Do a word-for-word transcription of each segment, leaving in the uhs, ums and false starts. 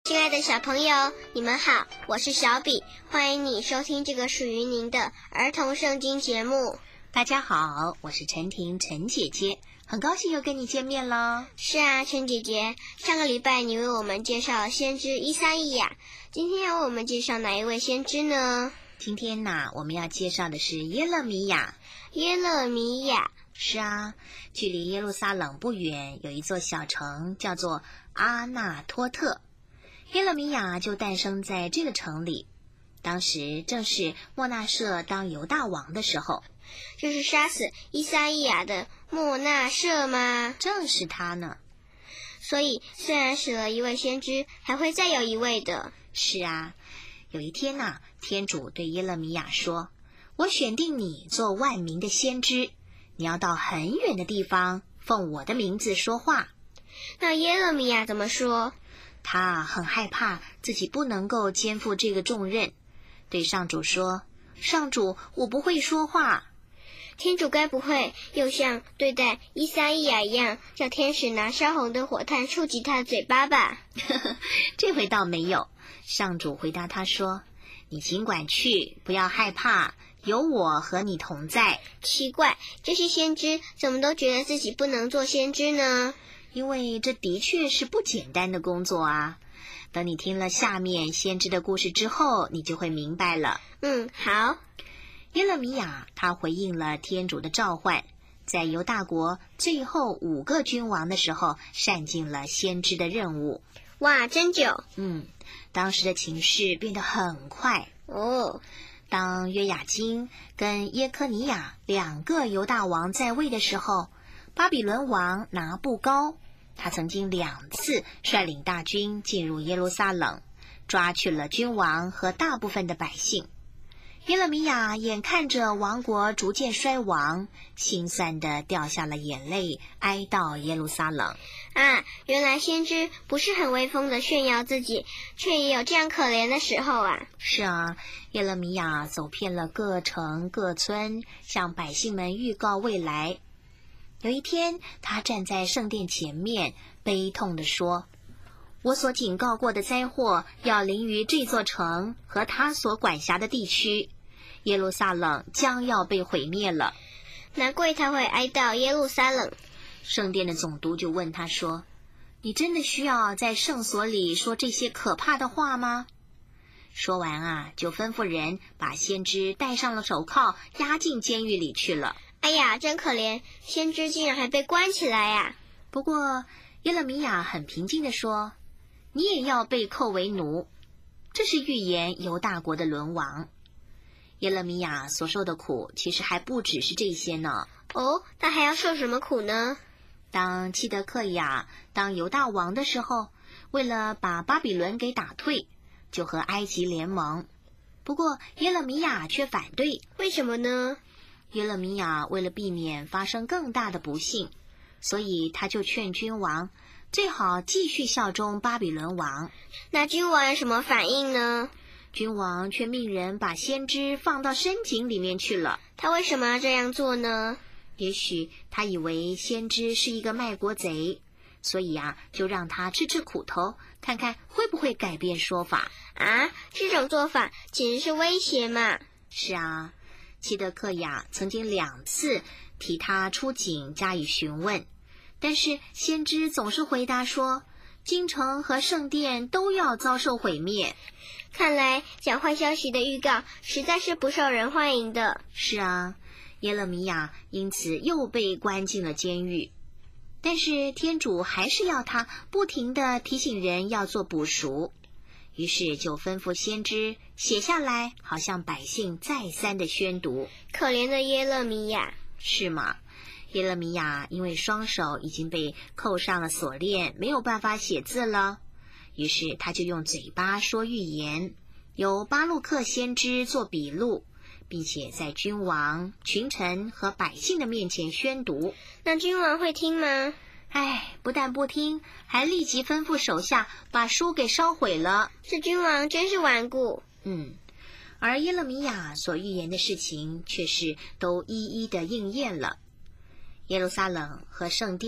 亲爱的小朋友，你们好，我是小比，欢迎你收听这个属于您的儿童圣经节目。 大家好，我是陈婷陈姐姐，很高兴又跟你见面了。 是啊，陈姐姐，上个礼拜你为我们介绍了先知以赛亚，今天要为我们介绍哪一位先知呢？ 今天呢，我们要介绍的是耶勒米亚。 耶勒米亚。 是啊，距离耶路撒冷不远有一座小城叫做阿纳托特，耶勒米亚就诞生在这个城里。当时正是末纳舍当犹大王的时候。 这是杀死以赛亚的末纳舍吗？ 正是他呢。 所以虽然死了一位先知，还会再有一位的。 是啊，有一天啊，天主对耶勒米亚说，我选定你做万民的先知，你要到很远的地方奉我的名字说话。 那耶勒米亚怎么说？ 他很害怕自己不能够肩负这个重任，对上主说，上主，我不会说话。 天主该不会又像对待以赛亚一样，叫天使拿烧红的火炭触及他的嘴巴吧？ 这回倒没有。上主回答他说，你尽管去，不要害怕，有我和你同在。 奇怪，这些先知怎么都觉得自己不能做先知呢？ 因为这的确是不简单的工作啊。等你听了下面先知的故事之后，你就会明白了。 嗯，好。 耶勒米亚他回应了天主的召唤，在犹大国最后五个君王的时候，善尽了先知的任务。 哇，真久。 嗯，当时的情势变得很快哦。 当约雅斤跟耶科尼亚两个犹大王在位的时候，巴比伦王拿布高，他曾经两次率领大军进入耶路撒冷，抓去了君王和大部分的百姓。耶勒米亚眼看着王国逐渐衰亡，心酸地掉下了眼泪，哀悼耶路撒冷。 啊，原来先知不是很威风的炫耀自己，却也有这样可怜的时候啊。 是啊，耶勒米亚走遍了各城各村，向百姓们预告未来。有一天，他站在圣殿前面，悲痛地说，我所警告过的灾祸要临于这座城和他所管辖的地区，耶路撒冷将要被毁灭了。 难怪他会哀悼耶路撒冷。 圣殿的总督就问他说，你真的需要在圣所里说这些可怕的话吗？说完啊，就吩咐人把先知戴上了手铐，押进监狱里去了。 哎呀，真可怜，先知竟然还被关起来呀！ 不过耶勒米亚很平静地说，你也要被扣为奴，这是预言犹大国的沦亡。耶勒米亚所受的苦其实还不只是这些呢。 哦，他还要受什么苦呢？ 当契德克雅当犹大王的时候，为了把巴比伦给打退，就和埃及联盟。不过耶勒米亚却反对。 为什么呢？ 耶勒米亚为了避免发生更大的不幸，所以他就劝君王最好继续效忠巴比伦王。 那君王有什么反应呢？ 君王却命人把先知放到深井里面去了。 他为什么要这样做呢？ 也许他以为先知是一个卖国贼，所以啊，就让他吃吃苦头，看看会不会改变说法。 啊，这种做法简直是威胁嘛！ 是啊，契德克雅曾经两次提他出井加以询问，但是先知总是回答说，京城和圣殿都要遭受毁灭。 看来讲坏消息的预告实在是不受人欢迎的。 是啊，耶勒米亚因此又被关进了监狱。但是天主还是要他不停地提醒人要做补赎，于是就吩咐先知写下来，好向百姓再三的宣读。 可怜的耶勒米亚。 是吗？耶勒米亚因为双手已经被扣上了锁链，没有办法写字了，于是他就用嘴巴说预言，由巴路克先知做笔录，并且在君王、群臣和百姓的面前宣读。 那君王会听吗？ 唉，不但不听，还立即吩咐手下把书给烧毁了。 这君王真是顽固。 嗯，而耶勒米亚所预言的事情却是都一一的应验了。耶路撒冷和圣殿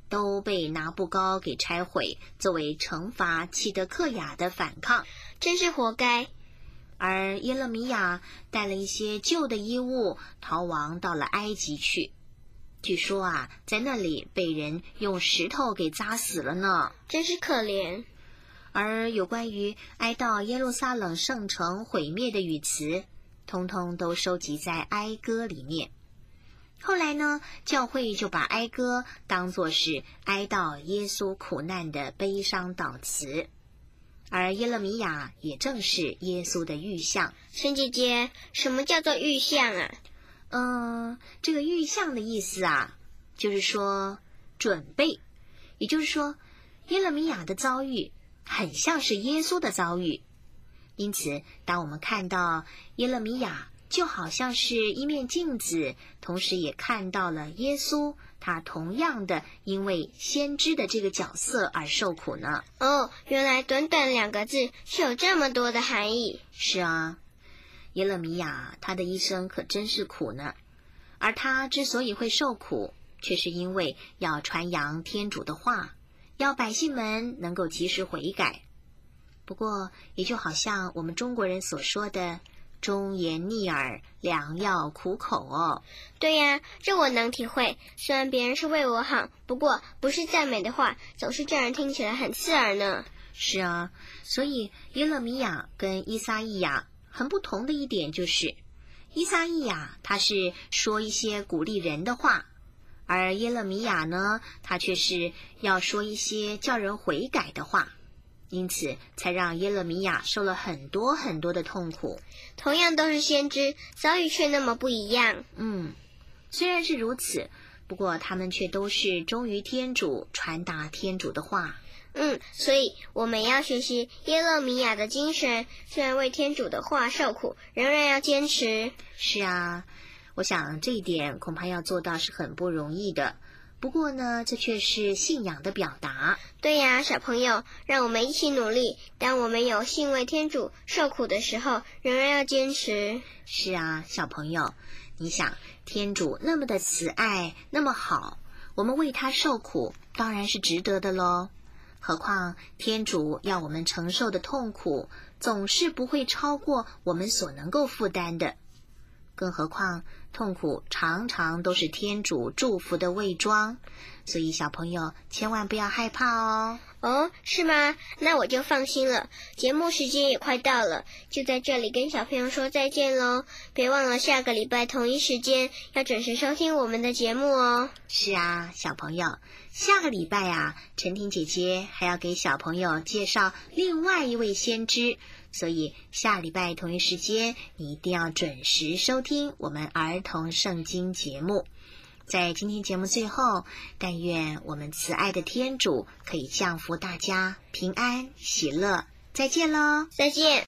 都被拿布高给拆毁，作为惩罚契德克雅的反抗， 真是活该。 而耶勒米亚带了一些旧的衣物，逃亡到了埃及去。据说啊，在那里被人用石头给砸死了呢， 真是可怜。 而有关于哀悼耶路撒冷圣城毁灭的语词，通通都收集在哀歌里面。后来呢，教会就把哀歌当作是哀悼耶稣苦难的悲伤祷词，而耶勒米亚也正是耶稣的预像。 沈姐姐，什么叫做预像啊？ 嗯，这个预像的意思啊，就是说准备，也就是说耶勒米亚的遭遇很像是耶稣的遭遇，因此当我们看到耶勒米亚，就好像是一面镜子，同时也看到了耶稣，他同样的因为先知的这个角色而受苦呢。 哦，原来短短两个字是有这么多的含义。 是啊，耶勒米亚他的一生可真是苦呢，而他之所以会受苦，却是因为要传扬天主的话，要百姓们能够及时悔改。不过也就好像我们中国人所说的忠言逆耳，良药苦口哦。 对呀，这我能体会。虽然别人是为我好，不过不是赞美的话，总是叫人听起来很刺耳呢。 是啊，所以耶勒米亚跟依撒意亚很不同的一点就是，依撒意亚他是说一些鼓励人的话，而耶勒米亚呢，他却是要说一些叫人悔改的话，因此才让耶勒米亚受了很多很多的痛苦。 同样都是先知，遭遇却那么不一样。 嗯，虽然是如此，不过他们却都是忠于天主，传达天主的话。 嗯，所以我们要学习耶勒米亚的精神，虽然为天主的话受苦，仍然要坚持。 是啊，我想这一点恐怕要做到是很不容易的。不过呢，这却是信仰的表达。 对呀，小朋友，让我们一起努力。当我们有幸为天主受苦的时候，仍然要坚持。 是啊，小朋友，你想，天主那么的慈爱，那么好，我们为他受苦，当然是值得的咯。何况天主要我们承受的痛苦，总是不会超过我们所能够负担的。更何况痛苦常常都是天主祝福的伪装，所以小朋友千万不要害怕哦。 哦，是吗？那我就放心了。节目时间也快到了，就在这里跟小朋友说再见咯。别忘了下个礼拜同一时间要准时收听我们的节目哦。 是啊，小朋友，下个礼拜啊，陈婷姐姐还要给小朋友介绍另外一位先知，所以下礼拜同一时间你一定要准时收听我们儿童圣经节目。在今天节目最后，但愿我们慈爱的天主可以降福大家平安喜乐。再见咯。 再见。